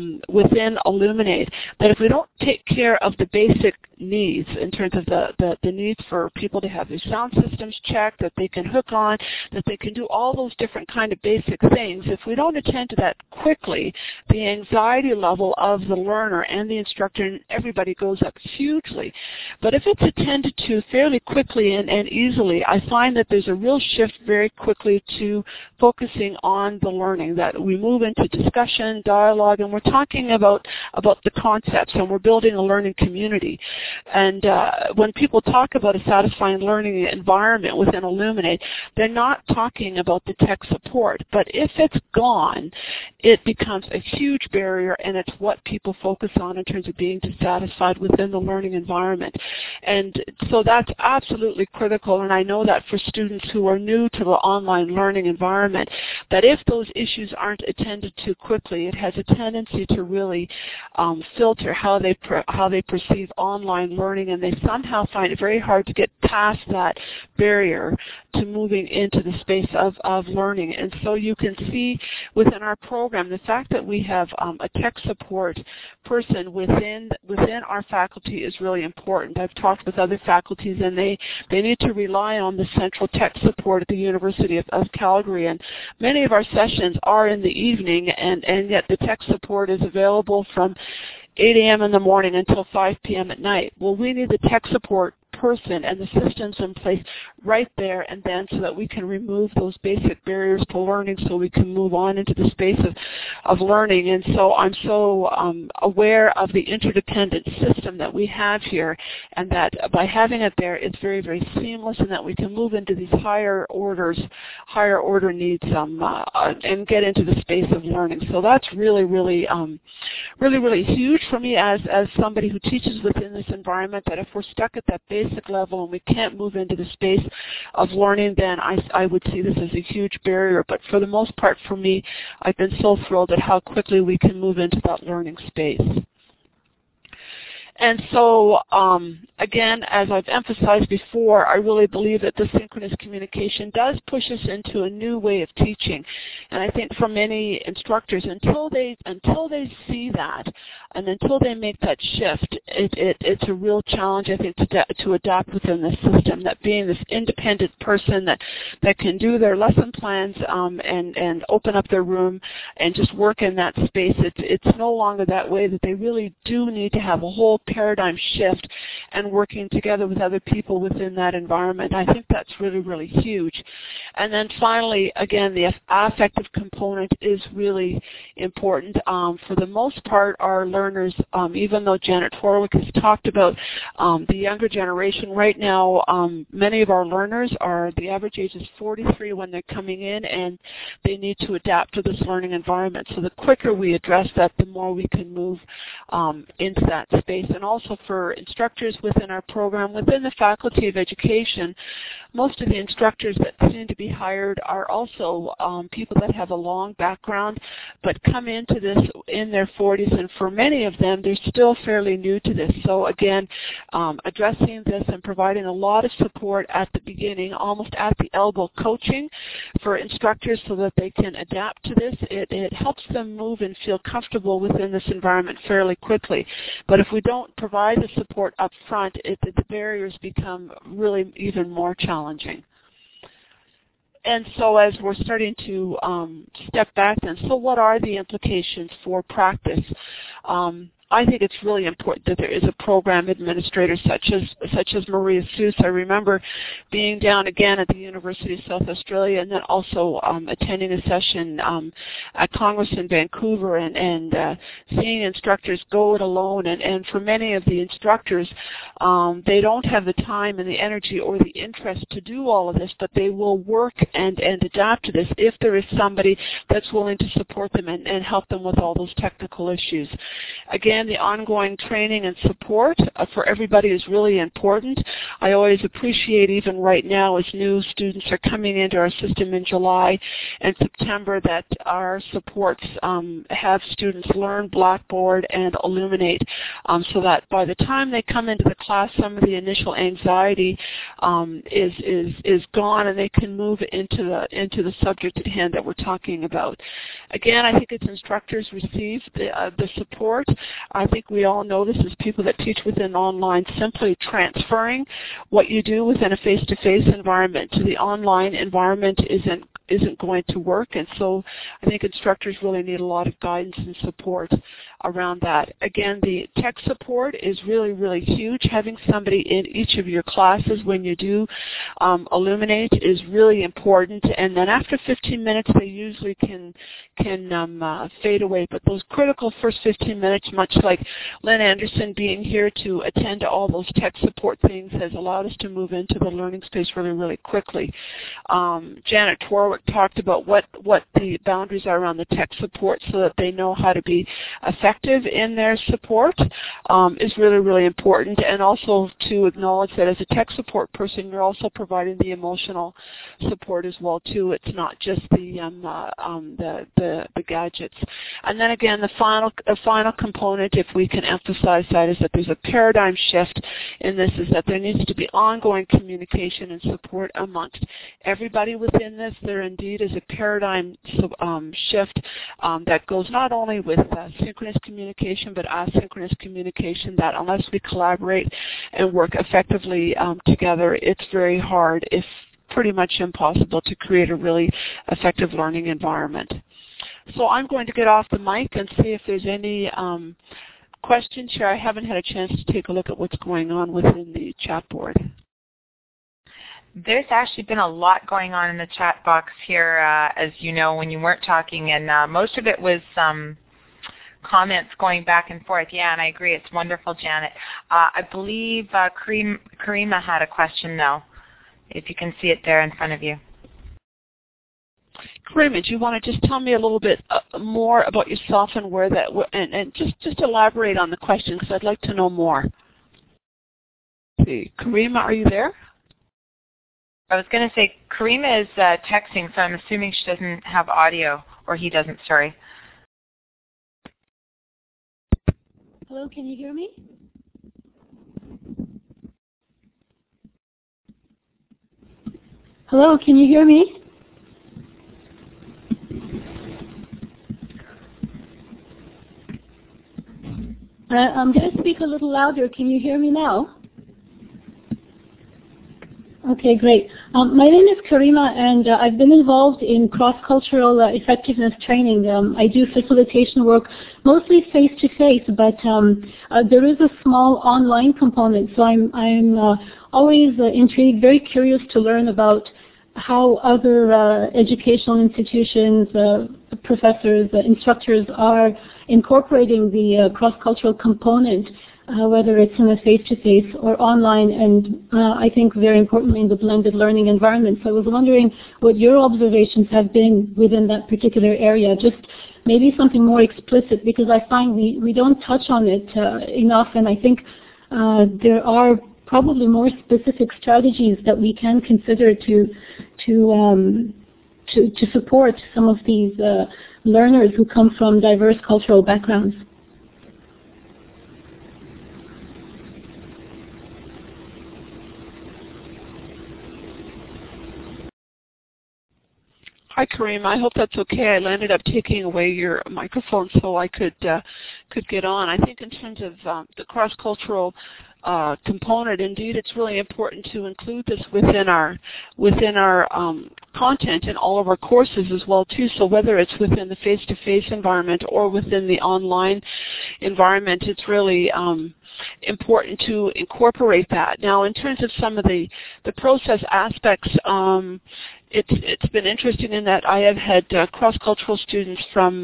within Illuminate, that if we don't take care of the basic needs in terms of the needs for people to have their sound systems checked, that they can hook on, that they can do all those different kind of basic things, if we don't attend to that quickly, the anxiety level of the learner and the instructor and everybody goes up hugely. But if it's attended to fairly quickly and easily, I find that there's a real shift very quickly to focusing on the learning, that we move into discussion, dialogue, and we're talking about the concepts, and we're building a learning community. And when people talk about a satisfying learning environment within Illuminate, they're not talking about the tech support. But if it's gone, it becomes a huge barrier, and it's what people focus on in terms of being dissatisfied within the learning environment. And so that's absolutely critical, and I know that for students who are new to the online learning environment, that if those issues aren't attended to quickly, it has a tendency to really filter how they perceive online learning, and they somehow find it very hard to get past that barrier to moving into the space of learning. And so you can see within our program the fact that we have a tech support person within our faculty is really important. I've talked with other faculties, and they need to rely on the central tech support at the University of Calgary, and many of our sessions are in the evening, and yet the tech support is available from 8 a.m. in the morning until 5 p.m. at night. Well, we need the tech support person and the systems in place right there and then, so that we can remove those basic barriers to learning, so we can move on into the space of learning. And so I'm so aware of the interdependent system that we have here, and that by having it there, it's very, very seamless, and that we can move into these higher order needs and get into the space of learning. So that's really, really huge for me as somebody who teaches within this environment, that if we're stuck at that basic level and we can't move into the space of learning, then I would see this as a huge barrier. But for the most part, for me, I've been so thrilled at how quickly we can move into that learning space. And so, again, as I've emphasized before, I really believe that the synchronous communication does push us into a new way of teaching. And I think for many instructors, until they see that, and until they make that shift, it's a real challenge, I think, to adapt within the system. That being this independent person that can do their lesson plans and open up their room and just work in that space, it's no longer that way. That they really do need to have a whole paradigm shift and working together with other people within that environment. I think that's really, really huge. And then finally, again, the affective component is really important. For the most part, our learners, even though Janet Horwick has talked about the younger generation, right now many of our learners the average age is 43 when they're coming in, and they need to adapt to this learning environment. So the quicker we address that, the more we can move into that space. And also for instructors within our program, within the Faculty of Education, most of the instructors that seem to be hired are also people that have a long background but come into this in their 40s, and for many of them, they're still fairly new to this. So again, addressing this and providing a lot of support at the beginning, almost at the elbow coaching for instructors so that they can adapt to this. It helps them move and feel comfortable within this environment fairly quickly. But if we don't provide the support up front, the barriers become really even more challenging. And so as we're starting to step back then, so what are the implications for practice? I think it's really important that there is a program administrator such as Maria Seuss. I remember being down again at the University of South Australia, and then also attending a session at Congress in Vancouver, and seeing instructors go it alone. And for many of the instructors, they don't have the time and the energy or the interest to do all of this, but they will work and adapt to this if there is somebody that's willing to support them and help them with all those technical issues. Again, the ongoing training and support for everybody is really important. I always appreciate, even right now, as new students are coming into our system in July and September, that our supports have students learn Blackboard and Elluminate, so that by the time they come into the class, some of the initial anxiety is gone, and they can move into the subject at hand that we're talking about. Again, I think its instructors receive the support. I think we all know this as people that teach within online. Simply transferring what you do within a face-to-face environment to the online environment isn't going to work, and so I think instructors really need a lot of guidance and support around that. Again, the tech support is really, really huge. Having somebody in each of your classes when you do Elluminate is really important, and then after 15 minutes they usually can fade away, but those critical first 15 minutes, much like Lynn Anderson being here to attend to all those tech support things, has allowed us to move into the learning space really, really quickly. Janet Twarwick talked about what the boundaries are around the tech support so that they know how to be effective in their support is really, really important, and also to acknowledge that as a tech support person, you're also providing the emotional support as well too. It's not just the gadgets. And then again, the final component, if we can emphasize that, is that there's a paradigm shift in this, is that there needs to be ongoing communication and support amongst everybody within this. There indeed is a paradigm shift that goes not only with synchronous communication but asynchronous communication, that unless we collaborate and work effectively together, it's very hard, if pretty much impossible, to create a really effective learning environment. So I'm going to get off the mic and see if there's any questions here. I haven't had a chance to take a look at what's going on within the chat board. There's actually been a lot going on in the chat box here, as you know, when you weren't talking, and most of it was comments going back and forth. Yeah, and I agree. It's wonderful, Janet. I believe Karima had a question, though, if you can see it there in front of you. Karima, do you want to just tell me a little bit more about yourself and where that, and just elaborate on the question, because I'd like to know more. See, Karima, are you there? I was going to say Karima is texting, so I'm assuming she doesn't have audio, or he doesn't, sorry. Hello, can you hear me? Hello, can you hear me? I'm going to speak a little louder. Can you hear me now? Okay, great. My name is Karima, and I've been involved in cross-cultural effectiveness training. I do facilitation work, mostly face-to-face, but there is a small online component, so I'm always intrigued, very curious to learn about how other educational institutions, professors, instructors are incorporating the cross-cultural component, whether it's in a face-to-face or online, and I think very importantly in the blended learning environment. So I was wondering what your observations have been within that particular area, just maybe something more explicit, because I find we don't touch on it enough, and I think there are probably more specific strategies that we can consider to support some of these learners who come from diverse cultural backgrounds. Hi, Karima. I hope that's okay. I ended up taking away your microphone so I could get on. I think in terms of the cross-cultural component. Indeed, it's really important to include this within our content in all of our courses as well too. So whether it's within the face-to-face environment or within the online environment, it's really important to incorporate that. Now, in terms of some of the process aspects, it's been interesting in that I have had cross-cultural students from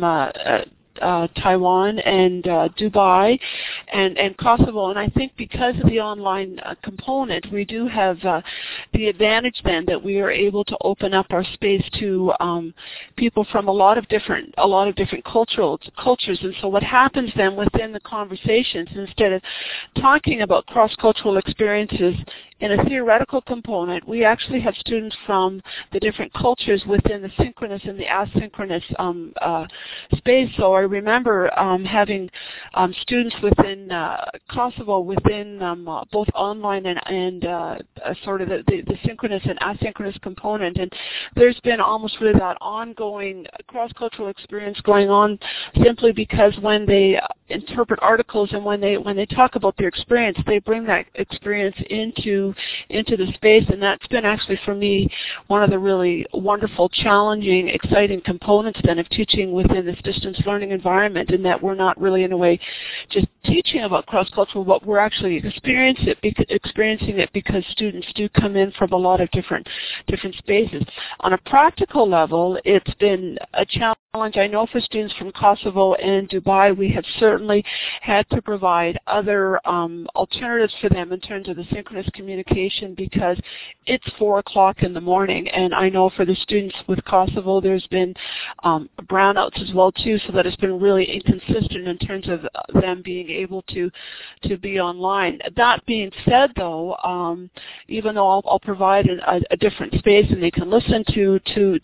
Taiwan and Dubai and Kosovo, and I think because of the online component, we do have the advantage then that we are able to open up our space to people from a lot of different cultures. And so what happens then within the conversations, instead of talking about cross-cultural experiences in a theoretical component, we actually have students from the different cultures within the synchronous and the asynchronous space. So I remember having students within Kosovo within both online and sort of the synchronous and asynchronous component. And there's been almost really that ongoing cross-cultural experience going on simply because when they interpret articles and when they talk about their experience, they bring that experience into the space, and that's been actually for me one of the really wonderful, challenging, exciting components then of teaching within this distance learning environment, in that we're not really in a way just teaching about cross-cultural, but we're actually experiencing it because students do come in from a lot of different spaces. On a practical level, it's been a challenge. I know for students from Kosovo and Dubai, we have certainly had to provide other alternatives for them in terms of the synchronous communication, because it's 4 o'clock in the morning, and I know for the students with Kosovo, there's been brownouts as well too, so that it's been really inconsistent in terms of them being able to be online. That being said, though, even though I'll provide a different space and they can listen to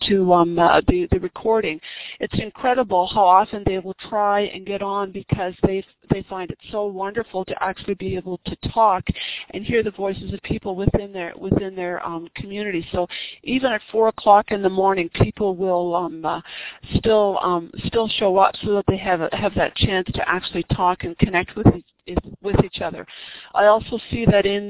the recording, it's incredible how often they will try and get on because they find it so wonderful to actually be able to talk and hear the voices of people within their community. So even at 4 o'clock in the morning, people will still show up so that they have that chance to actually talk and connect with each other. I also see that in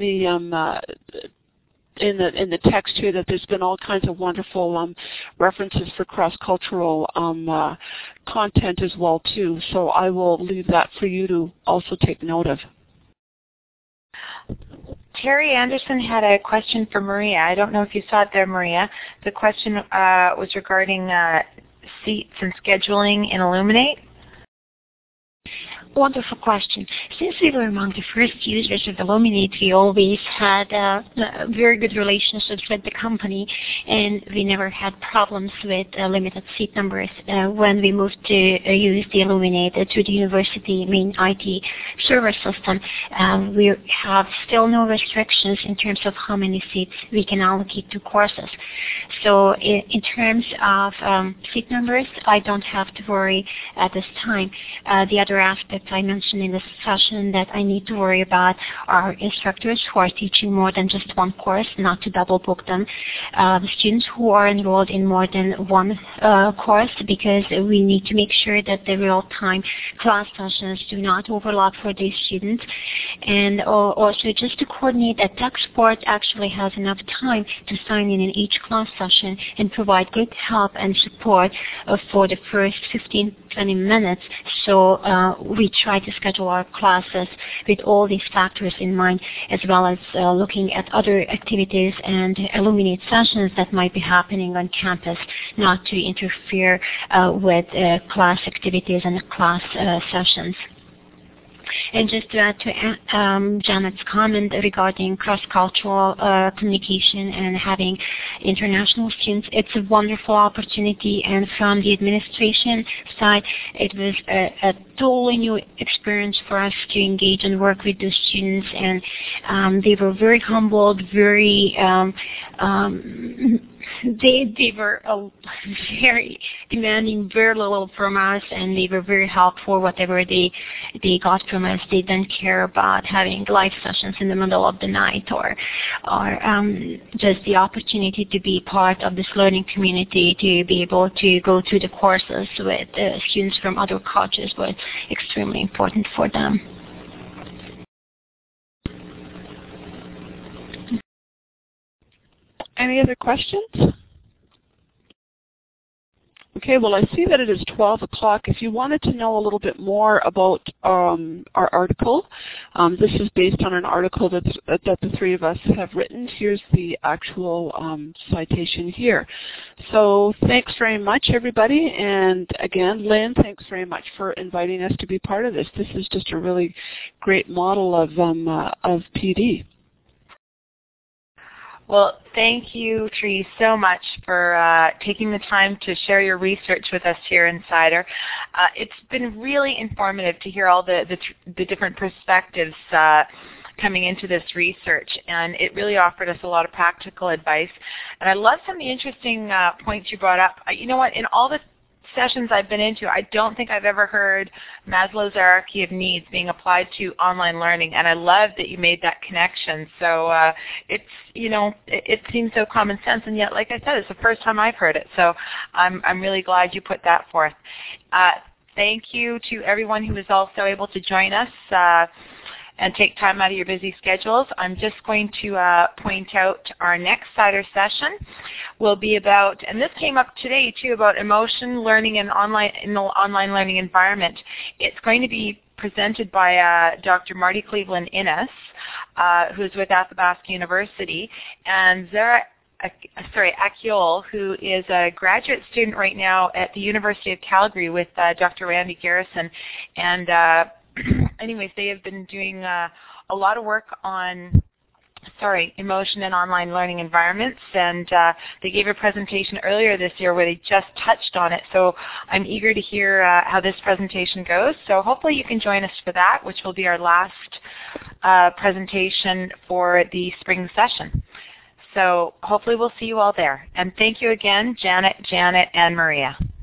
the text here that there's been all kinds of wonderful references for cross-cultural content as well too. So I will leave that for you to also take note of. Terry Anderson had a question for Maria. I don't know if you saw it there, Maria. The question was regarding seats and scheduling in Elluminate. Wonderful question. Since we were among the first users of Elluminate, we always had very good relationships with the company, and we never had problems with limited seat numbers. When we moved to use the Elluminate to the university main IT server system, we have still no restrictions in terms of how many seats we can allocate to courses. So in terms of seat numbers, I don't have to worry at this time. The other aspect I mentioned in this session that I need to worry about are instructors who are teaching more than just one course, not to double book them. The students who are enrolled in more than one course, because we need to make sure that the real-time class sessions do not overlap for these students. And also just to coordinate that tech support actually has enough time to sign in each class session and provide good help and support for the first 15-20 minutes. So we try to schedule our classes with all these factors in mind, as well as looking at other activities and Elluminate sessions that might be happening on campus, not to interfere with class activities and class sessions. And just to add to Janet's comment regarding cross-cultural communication and having international students, it's a wonderful opportunity. And from the administration side, it was a totally new experience for us to engage and work with the students. And they were very humbled, very they were very demanding, very little from us, and they were very helpful. Whatever they got from us, they didn't care about having live sessions in the middle of the night or just the opportunity to be part of this learning community, to be able to go through the courses with students from other cultures was extremely important for them. Any other questions? Okay, well, I see that it is 12 o'clock. If you wanted to know a little bit more about our article, this is based on an article that the three of us have written. Here's the actual citation here. So thanks very much, everybody. And again, Lynn, thanks very much for inviting us to be part of this. This is just a really great model of PD. Well, thank you, Tree, so much for taking the time to share your research with us here in CIDR. It's been really informative to hear all the different perspectives coming into this research, and it really offered us a lot of practical advice. And I love some of the interesting points you brought up. You know what? In all the sessions I've been into, I don't think I've ever heard Maslow's hierarchy of needs being applied to online learning, and I love that you made that connection. So it's, you know, it seems so common sense, and yet, like I said, it's the first time I've heard it. So I'm really glad you put that forth. Thank you to everyone who was also able to join us and take time out of your busy schedules. I'm just going to point out our next CIDR session will be about, and this came up today too, about emotion learning in the online learning environment. It's going to be presented by Dr. Marty Cleveland Innes, who's with Athabasca University, and Zara Akiol, who is a graduate student right now at the University of Calgary with Dr. Randy Garrison. And anyways, they have been doing a lot of work on emotion in online learning environments, and they gave a presentation earlier this year where they just touched on it. So I'm eager to hear how this presentation goes. So hopefully you can join us for that, which will be our last presentation for the spring session. So hopefully we'll see you all there. And thank you again, Janet, and Maria.